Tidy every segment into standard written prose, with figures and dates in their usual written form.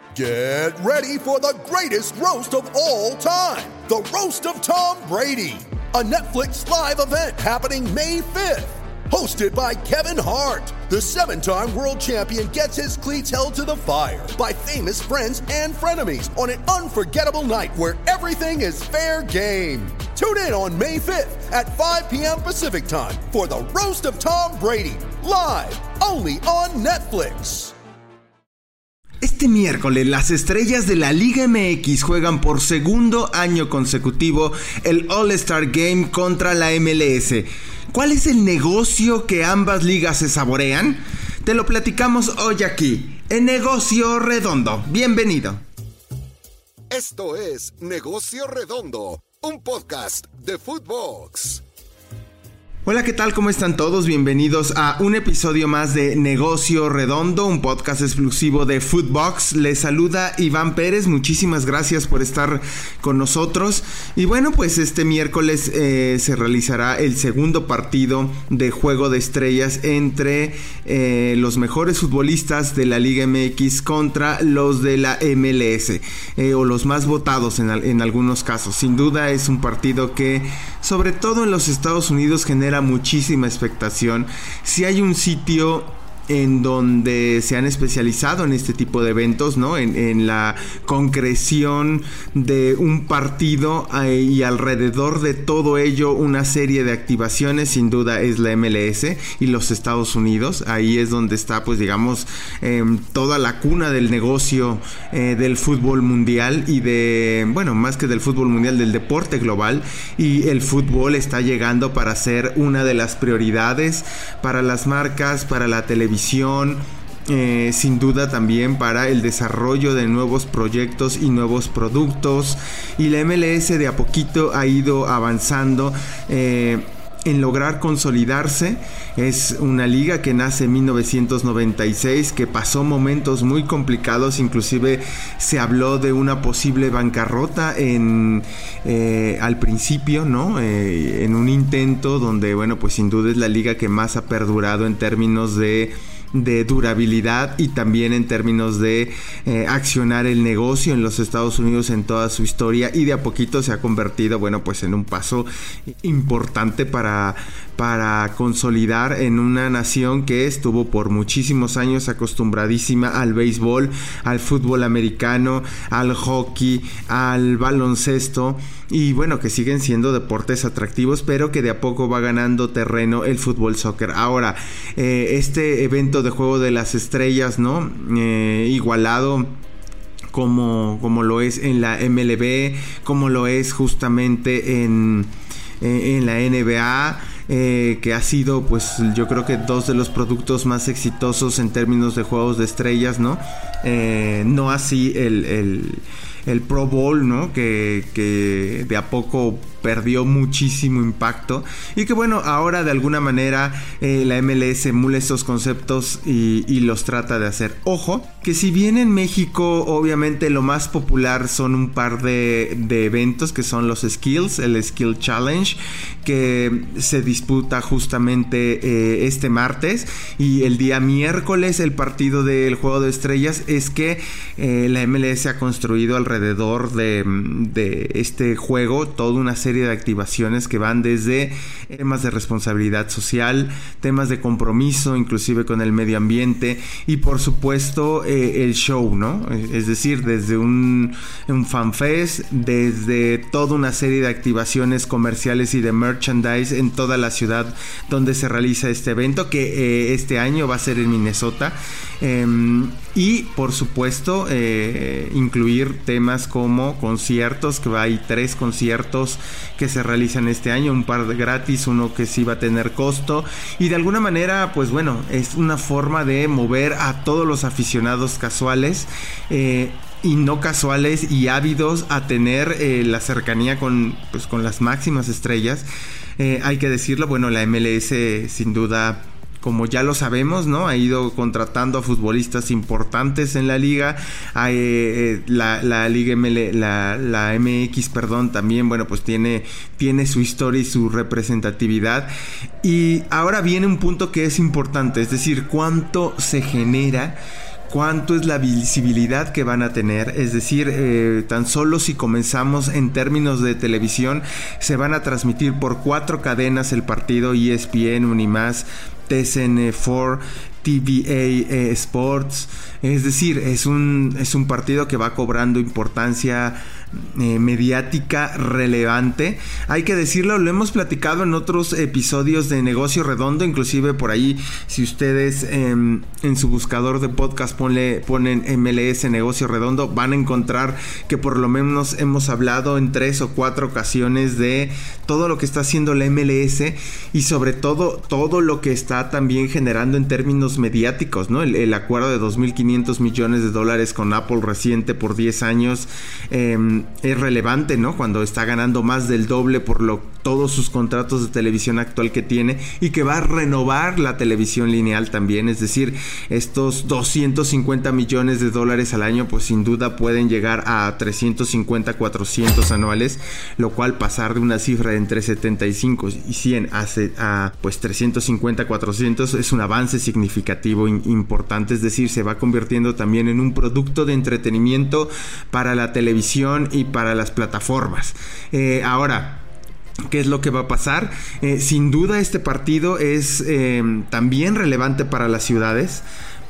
Get ready for the greatest roast of all time, the Roast of Tom Brady, a Netflix live event happening May 5th. Hosted by Kevin Hart, the 7-time world champion gets his cleats held to the fire by famous friends and frenemies on an unforgettable night where everything is fair game. Tune in on May 5th at 5 p.m. Pacific Time for the Roast of Tom Brady, live only on Netflix. Este miércoles, las estrellas de la Liga MX juegan por segundo año consecutivo el All-Star Game contra la MLS. ¿Cuál es el negocio que ambas ligas se saborean? Te lo platicamos hoy aquí, en Negocio Redondo. Bienvenido. Esto es Negocio Redondo, un podcast de Footbox. Hola, ¿qué tal? ¿Cómo están todos? Bienvenidos a un episodio más de Negocio Redondo, un podcast exclusivo de Footbox. Les saluda Iván Pérez, muchísimas gracias por estar con nosotros. Y bueno, pues este miércoles se realizará el segundo partido de Juego de Estrellas entre los mejores futbolistas de la Liga MX contra los de la MLS, o los más votados en algunos casos. Sin duda es un partido que, sobre todo en los Estados Unidos, genera muchísima expectación. Si hay un sitio en donde se han especializado en este tipo de eventos, ¿no? En la concreción de un partido y alrededor de todo ello una serie de activaciones, sin duda es la MLS y los Estados Unidos. Ahí es donde está, pues digamos, toda la cuna del negocio del fútbol mundial y más que del fútbol mundial, del deporte global. Y el fútbol está llegando para ser una de las prioridades para las marcas, para la televisión, sin duda también para el desarrollo de nuevos proyectos y nuevos productos. Y la MLS de a poquito ha ido avanzando en lograr consolidarse. Es una liga que nace en 1996, que pasó momentos muy complicados, inclusive se habló de una posible bancarrota al principio, ¿no? En un intento donde, bueno, pues sin duda es la liga que más ha perdurado en términos de durabilidad y también en términos de accionar el negocio en los Estados Unidos en toda su historia, y de a poquito se ha convertido, bueno, pues en un paso importante para consolidar en una nación que estuvo por muchísimos años acostumbradísima al béisbol, al fútbol americano, al hockey, al baloncesto, y bueno, que siguen siendo deportes atractivos, pero que de a poco va ganando terreno el fútbol soccer. Ahora, este evento de Juego de las Estrellas, ¿no? Igualado como lo es en la MLB, como lo es justamente en la NBA, que ha sido, pues yo creo que dos de los productos más exitosos en términos de Juegos de Estrellas, ¿no? No así el Pro Bowl, ¿no? Que de a poco perdió muchísimo impacto, y que bueno, ahora de alguna manera la MLS emula estos conceptos y los trata de hacer. Ojo, que si bien en México obviamente lo más popular son un par de eventos que son los Skills, el Skill Challenge, que se disputa justamente este martes, y el día miércoles el partido del Juego de Estrellas. Es que la MLS ha construido alrededor de este juego toda una serie de activaciones que van desde temas de responsabilidad social, temas de compromiso, inclusive con el medio ambiente, y por supuesto el show, ¿no? Es decir, desde un fanfest, desde toda una serie de activaciones comerciales y de merchandise en toda la ciudad donde se realiza este evento, que este año va a ser en Minnesota, y por supuesto incluir temas como conciertos, que hay 3 conciertos que se realizan este año, un par de gratis, uno que sí va a tener costo, y de alguna manera, pues bueno, es una forma de mover a todos los aficionados casuales y no casuales y ávidos a tener la cercanía con las máximas estrellas. Hay que decirlo, bueno, la MLS sin duda, como ya lo sabemos, ¿no? Ha ido contratando a futbolistas importantes en la liga. La Liga la MX, perdón, también, bueno, pues tiene su historia y su representatividad. Y ahora viene un punto que es importante, es decir, cuánto se genera cuánto es la visibilidad que van a tener. Es decir, tan solo si comenzamos en términos de televisión, se van a transmitir por 4 cadenas el partido: ESPN, Unimás, TCN4, TVA Sports. Es decir, es un partido que va cobrando importancia mediática relevante. Hay que decirlo, lo hemos platicado en otros episodios de Negocio Redondo, inclusive por ahí, si ustedes en su buscador de podcast ponen MLS Negocio Redondo, van a encontrar que por lo menos hemos hablado en 3 o 4 ocasiones de todo lo que está haciendo la MLS y sobre todo lo que está también generando en términos mediáticos, ¿no? El acuerdo de $2.500 millones con Apple reciente por 10 años es relevante, ¿no? Cuando está ganando más del doble por todos sus contratos de televisión actual que tiene, y que va a renovar la televisión lineal también. Es decir, estos $250 millones al año, pues sin duda pueden llegar a 350, 400 anuales, lo cual pasar de una cifra de entre 75 y 100 a pues 350, 400 es un avance significativo importante. Es decir, se va convirtiendo también en un producto de entretenimiento para la televisión y para las plataformas. Ahora, ¿qué es lo que va a pasar? Sin duda este partido es también relevante para las ciudades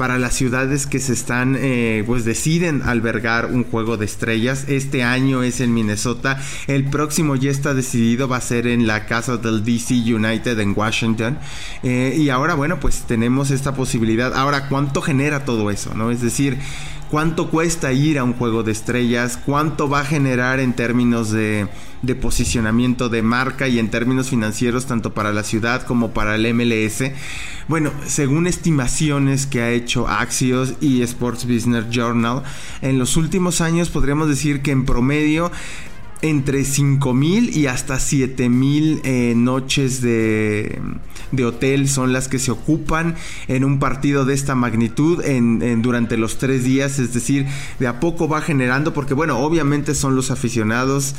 que se están, pues deciden albergar un juego de estrellas. Este año es en Minnesota, el próximo ya está decidido, va a ser en la casa del DC United en Washington, y ahora, bueno, pues tenemos esta posibilidad. Ahora, ¿cuánto genera todo eso, no? Es decir, ¿cuánto cuesta ir a un juego de estrellas? ¿Cuánto va a generar en términos de posicionamiento de marca y en términos financieros, tanto para la ciudad como para el MLS? Bueno, según estimaciones que ha hecho Axios y Sports Business Journal, en los últimos años podríamos decir que en promedio entre 5,000 y hasta 7,000 noches de hotel son las que se ocupan en un partido de esta magnitud durante los 3 días. Es decir, de a poco va generando, porque bueno, obviamente son los aficionados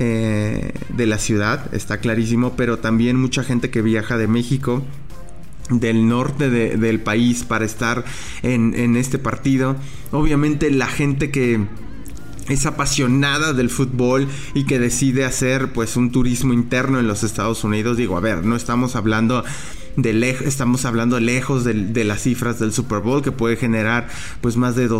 de la ciudad, está clarísimo, pero también mucha gente que viaja de México, del norte del país, para estar en este partido. Obviamente la gente que es apasionada del fútbol y que decide hacer pues un turismo interno en los Estados Unidos. Digo, a ver, no estamos hablando estamos hablando lejos de las cifras del Super Bowl, que puede generar pues más de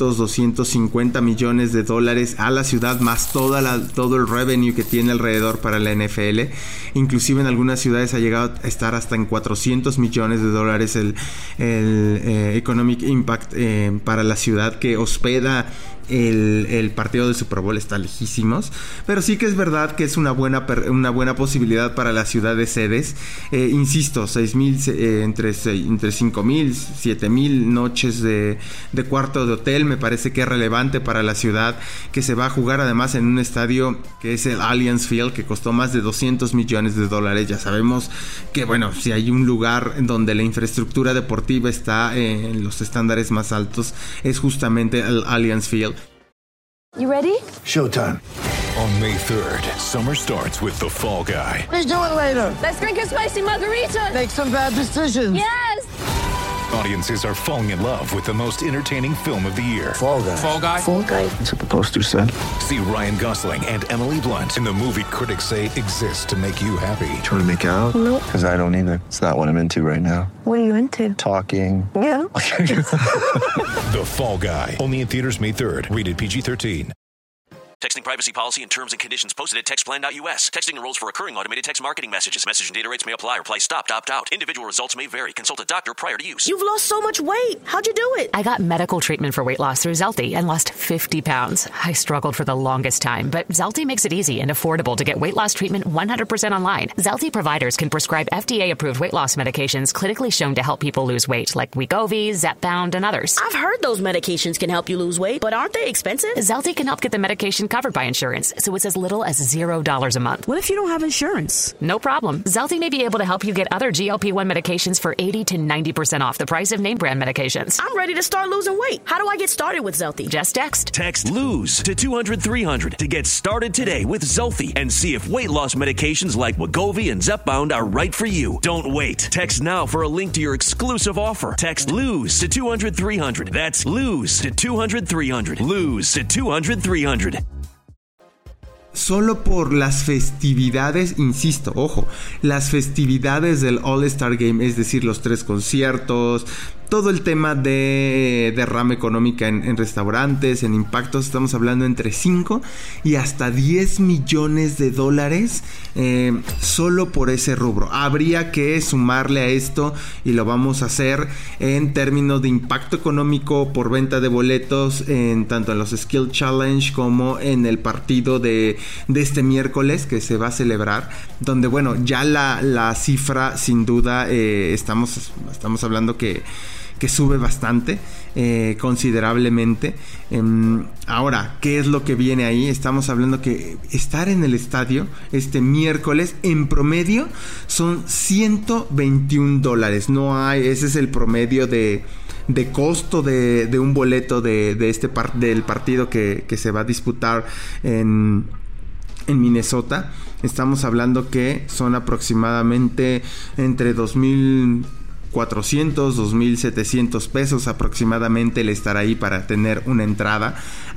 250 millones de dólares a la ciudad, más todo el revenue que tiene alrededor para la NFL. Inclusive en algunas ciudades ha llegado a estar hasta en 400 millones de dólares el economic impact para la ciudad que hospeda el partido del Super Bowl. Está lejísimos, pero sí que es verdad que es una buena posibilidad para la ciudad de sedes. Insisto, 6,000 entre 5,000, 7,000 noches de cuarto de hotel. Me parece que es relevante para la ciudad, que se va a jugar además en un estadio que es el Allianz Field, que costó más de $200 millones. Ya sabemos que, bueno, si hay un lugar donde la infraestructura deportiva está en los estándares más altos, es justamente el Allianz Field. You ready? Showtime. On May 3rd, summer starts with The Fall Guy. Let's do it later. Let's drink a spicy margarita. Make some bad decisions. Yes! Audiences are falling in love with the most entertaining film of the year. Fall Guy. Fall Guy? Fall Guy. That's what the poster said. See Ryan Gosling and Emily Blunt in the movie critics say exists to make you happy. Trying to make it out? Nope. Because I don't either. It's not what I'm into right now. What are you into? Talking. Yeah. The Fall Guy. Only in theaters May 3rd. Rated PG-13. Texting privacy policy and terms and conditions posted at textplan.us. Texting enrolls for recurring automated text marketing messages. Message and data rates may apply. Reply stop, opt out. Individual results may vary. Consult a doctor prior to use. You've lost so much weight. How'd you do it? I got medical treatment for weight loss through Zelty and lost 50 pounds. I struggled for the longest time, but Zelty makes it easy and affordable to get weight loss treatment 100% online. Zelty providers can prescribe FDA-approved weight loss medications clinically shown to help people lose weight, like Wegovy, Zepbound, and others. I've heard those medications can help you lose weight, but aren't they expensive? Zelty can help get the medication covered covered by insurance, so it's as little as $0 a month. What if you don't have insurance? No problem. Zelty may be able to help you get other GLP-1 medications for 80 to 90% off the price of name brand medications. I'm ready to start losing weight. How do I get started with Zelty? Just text. Text LOSE to 200-300 to get started today with Zelty and see if weight loss medications like Wegovy and Zepbound are right for you. Don't wait. Text now for a link to your exclusive offer. Text LOSE to 200-300. That's LOSE to 200-300. LOSE to 200-300. Solo por las festividades, insisto, ojo, las festividades del All-Star Game, es decir, los 3 conciertos, todo el tema de derrama económica en restaurantes, en impactos, estamos hablando entre 5 y hasta 10 millones de dólares solo por ese rubro. Habría que sumarle a esto, y lo vamos a hacer en términos de impacto económico por venta de boletos, tanto en los Skill Challenge como en el partido de este miércoles que se va a celebrar, donde bueno, ya la cifra sin duda estamos hablando que sube bastante, considerablemente. Ahora, ¿qué es lo que viene ahí? Estamos hablando que estar en el estadio este miércoles en promedio son $121. No hay, ese es el promedio de costo de un boleto del partido que se va a disputar en Minnesota. Estamos hablando que son aproximadamente entre 2,400, 2,700 pesos aproximadamente el estar ahí para tener una entrada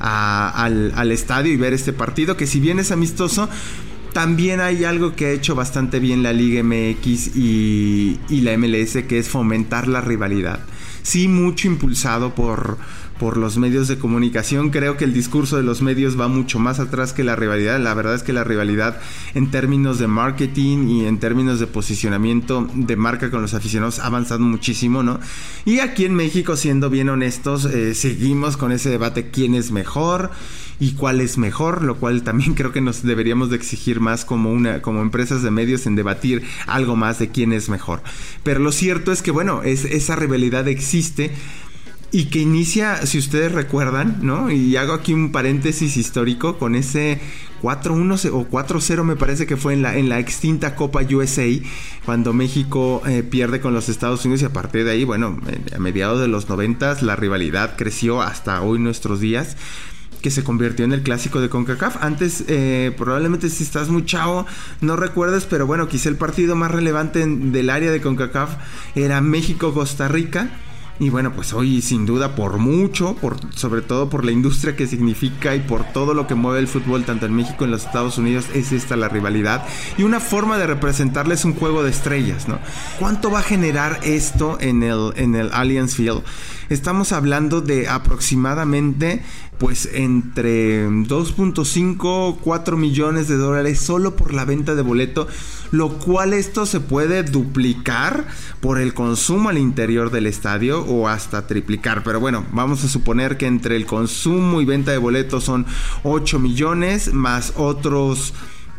al estadio y ver este partido, que si bien es amistoso, también hay algo que ha hecho bastante bien la Liga MX y la MLS, que es fomentar la rivalidad. Sí, mucho impulsado por los medios de comunicación. Creo que el discurso de los medios va mucho más atrás que la rivalidad. La verdad es que la rivalidad en términos de marketing y en términos de posicionamiento de marca con los aficionados ha avanzado muchísimo, ¿no? Y aquí en México, siendo bien honestos, seguimos con ese debate: quién es mejor y cuál es mejor, lo cual también creo que nos deberíamos de exigir más como empresas de medios, en debatir algo más de quién es mejor. Pero lo cierto es que bueno, esa rivalidad existe y que inicia, si ustedes recuerdan, ¿no? Y hago aquí un paréntesis histórico con ese 4-1 o 4-0, me parece que fue en la extinta Copa USA, cuando México pierde con los Estados Unidos, y a partir de ahí, bueno, a mediados de los 90 la rivalidad creció hasta hoy nuestros días, que se convirtió en el clásico de CONCACAF. Antes, probablemente si estás muy chavo no recuerdes, pero bueno, quizá el partido más relevante del área de CONCACAF era México-Costa Rica. Y bueno, pues hoy sin duda por mucho, sobre todo por la industria que significa y por todo lo que mueve el fútbol tanto en México como en los Estados Unidos, es esta la rivalidad y una forma de representarles un juego de estrellas, ¿no? ¿Cuánto va a generar esto en el Allianz Field? Estamos hablando de aproximadamente pues entre 2.5 4 millones de dólares solo por la venta de boleto, lo cual esto se puede duplicar por el consumo al interior del estadio o hasta triplicar, pero bueno, vamos a suponer que entre el consumo y venta de boletos son 8 millones más otros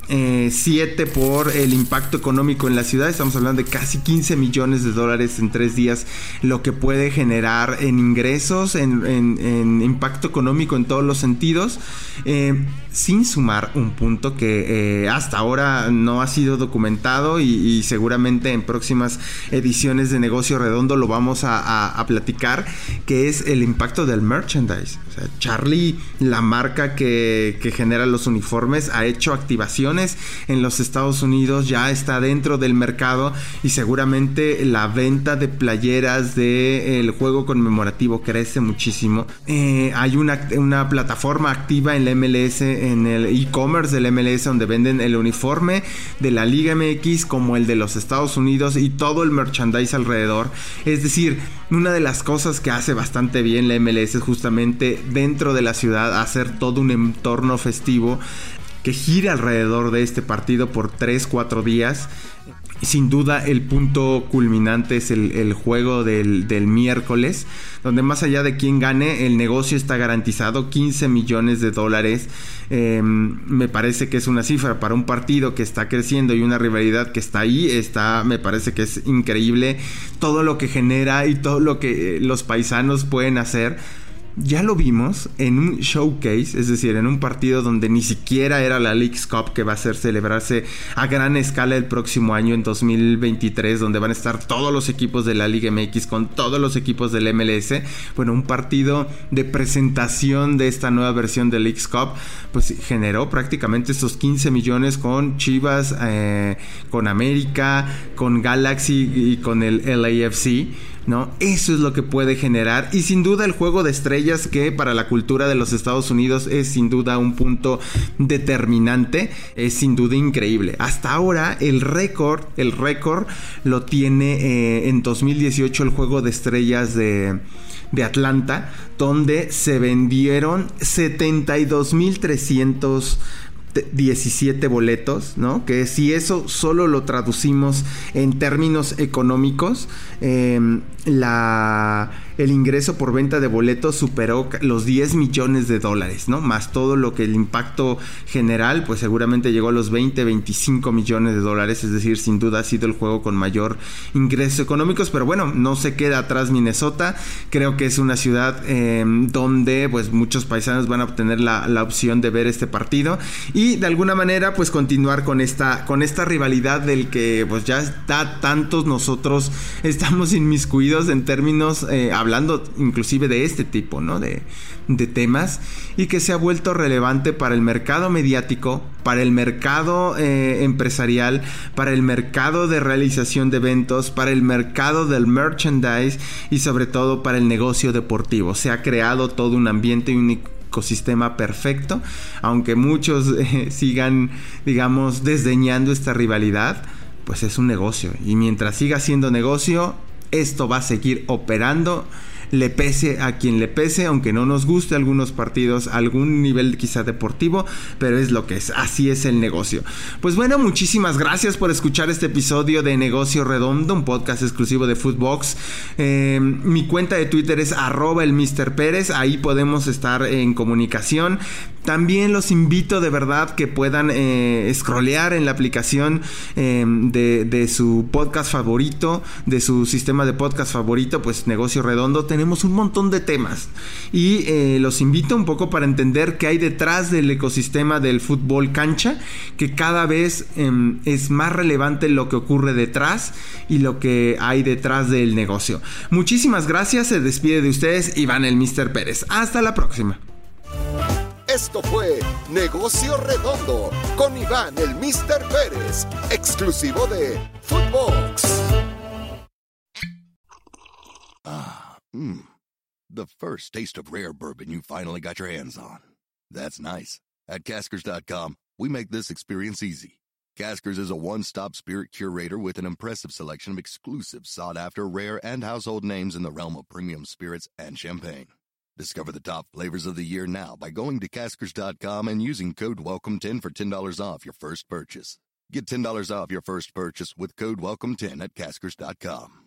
7 por el impacto económico en la ciudad. Estamos hablando de casi 15 millones de dólares en 3 días, lo que puede generar en ingresos, en impacto económico en todos los sentidos, sin sumar un punto que hasta ahora no ha sido documentado y seguramente en próximas ediciones de Negocio Redondo lo vamos a platicar, que es el impacto del merchandise. O sea, Charlie, la marca que genera los uniformes, ha hecho activaciones en los Estados Unidos, ya está dentro del mercado y seguramente la venta de playeras del juego conmemorativo crece muchísimo. Hay una plataforma activa en la MLS, en el e-commerce del MLS, donde venden el uniforme de la Liga MX como el de los Estados Unidos y todo el merchandise alrededor. Es decir, una de las cosas que hace bastante bien la MLS es justamente dentro de la ciudad hacer todo un entorno festivo que gira alrededor de este partido por 3-4 días. Sin duda el punto culminante es el juego del miércoles, donde más allá de quién gane, el negocio está garantizado, 15 millones de dólares. Me parece que es una cifra para un partido que está creciendo y una rivalidad que está ahí, me parece que es increíble todo lo que genera y todo lo que los paisanos pueden hacer ya lo vimos en un showcase, es decir, en un partido donde ni siquiera era la Leagues Cup, que va a celebrarse a gran escala el próximo año en 2023, donde van a estar todos los equipos de la Liga MX con todos los equipos del MLS. Bueno, un partido de presentación de esta nueva versión de Leagues Cup, pues generó prácticamente estos 15 millones con Chivas, con América, con Galaxy y con el LAFC, ¿no? Eso es lo que puede generar, y sin duda el juego de estrellas, que para la cultura de los Estados Unidos es sin duda un punto determinante, es sin duda increíble. Hasta ahora el récord lo tiene en 2018 el juego de estrellas de Atlanta, donde se vendieron 72,317 boletos, ¿no? Que si eso solo lo traducimos en términos económicos, el ingreso por venta de boletos superó los $10 millones, ¿no? Más todo lo que el impacto general, pues seguramente llegó a los 25 millones de dólares. Es decir, sin duda ha sido el juego con mayor ingresos económicos. Pero bueno, no se queda atrás Minnesota. Creo que es una ciudad donde pues muchos paisanos van a obtener la opción de ver este partido y de alguna manera pues continuar con esta rivalidad del que pues ya está tantos nosotros estamos inmiscuidos en términos hablando inclusive de este tipo, ¿no? de temas, y que se ha vuelto relevante para el mercado mediático, para el mercado empresarial, para el mercado de realización de eventos, para el mercado del merchandise y sobre todo para el negocio deportivo. Se ha creado todo un ambiente y un ecosistema perfecto, aunque muchos sigan, digamos, desdeñando esta rivalidad, pues es un negocio, y mientras siga siendo negocio, esto va a seguir operando, le pese a quien le pese, aunque no nos guste algunos partidos, algún nivel quizá deportivo, pero es lo que es, así es el negocio. Pues bueno, muchísimas gracias por escuchar este episodio de Negocio Redondo, un podcast exclusivo de Footbox. Mi cuenta de Twitter es @elMrPérez, ahí podemos estar en comunicación. También los invito de verdad que puedan scrollear en la aplicación de su podcast favorito, de su sistema de podcast favorito, pues Negocio Redondo. Tenemos un montón de temas y los invito un poco para entender qué hay detrás del ecosistema del fútbol cancha, que cada vez es más relevante lo que ocurre detrás y lo que hay detrás del negocio. Muchísimas gracias, se despide de ustedes Iván el Mr. Pérez. Hasta la próxima. Esto fue Negocio Redondo con Iván el Mr. Pérez, exclusivo de Footbox. The first taste of rare bourbon you finally got your hands on. That's nice. At Caskers.com, we make this experience easy. Caskers is a one-stop spirit curator with an impressive selection of exclusive, sought-after, rare, and household names in the realm of premium spirits and champagne. Discover the top flavors of the year now by going to Caskers.com and using code WELCOME10 for $10 off your first purchase. Get $10 off your first purchase with code WELCOME10 at Caskers.com.